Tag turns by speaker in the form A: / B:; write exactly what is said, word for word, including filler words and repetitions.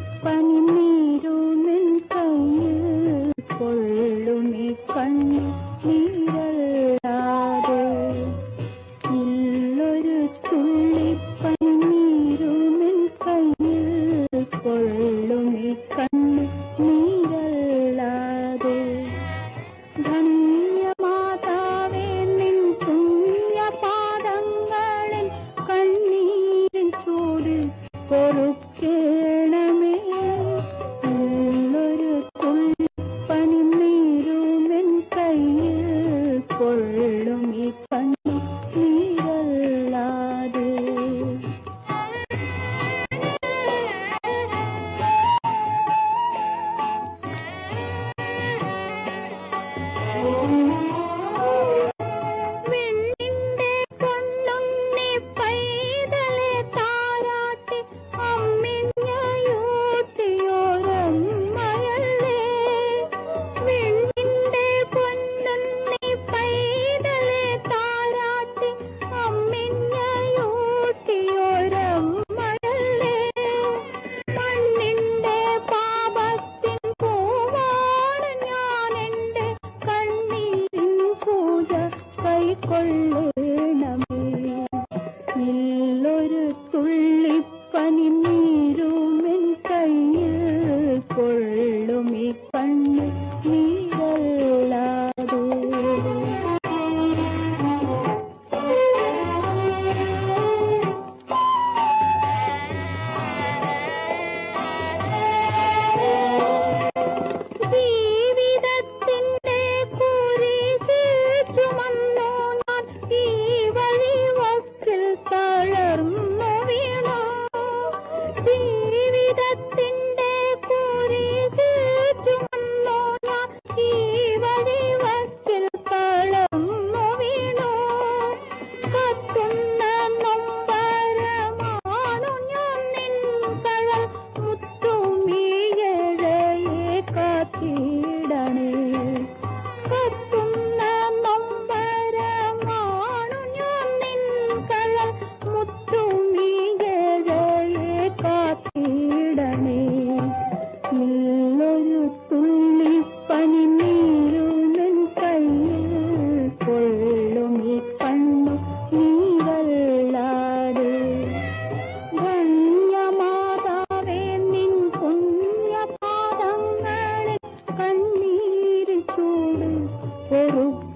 A: പനിനീരുമെൻ കയ്യിൽ കൊള്ളുമീ കണ്ണു നീരല്ലാതെ ഇല്ലൊരു തുള്ളി പനിനീരുമെൻ കയ്യിൽ കൊള്ളുമീ കണ്ണു നീരല്ലാതെ ധന്യമാതാവേ നിൻ പുണ്യപാദങ്ങളിൽ കണ്ണീരിൻ ചൂട് പൊറുക്കേണമേ ഇല്ലൊരു തുള്ളി പനിനീരുമെൻ കയ്യിൽ കൊള്ളുമീ കണ്ണു നീരല്ലാതെ വെണ്ണിന്റെ പൊന്നുണ്ണി പൈതലെ താരാട്ടി അമ്മിഞ്ഞയൂട്ടിയോരമ്മയല്ലേ വെണ്ണിന്റെ പൊന്നുണ്ണി പൈതലെ താരാട്ടി അമ്മിഞ്ഞയൂട്ടിയോരമ്മയല്ലേ മണ്ണിന്റെ പാപത്തിൻ പൂവാണ് ഞാനെന്റെ കണ്ണീരിൻ പൂജ കൈക്കൊള്ളേണമേ ഇല്ലൊരു തുള്ളി പനിനീരുമെൻ കയ്യിൽ കൊള്ളുമീ കണ്ണു നീരല്ലാതെ ജീവിതത്തിന്റെ കുരിശിൽ ചുമന്നു ഞാൻ ഈ വഴി വക്കിൽ തളർന്നു വീണു ജീവിതത്തിന്റെ കുരിശിൽ ചുമന്നു ഞാൻ ഈ വഴി വക്കിൽ തളർന്നു വീണു കത്തുന്ന നൊമ്പരമാണു ഞാൻ നിൻ കഴൽ മുത്തുമീയഴയെ കാത്തിടണേ കത്തുന്ന നൊമ്പരമാണു ഞാൻ നിൻ കഴൽ മുത്തുമീയഴയെ കാത്തിടണേ ഇല്ലൊരു തുള്ളി പനിനീരുമെൻ കയ്യിൽ കൊള്ളുമീ കണ്ണു നീരല്ലാതെ ധന്യമാതാവേ നിൻ പുണ്യപാദങ്ങളിൽ കണ്ണീരിൻ ചൂട് പൊറുക്കേണമേ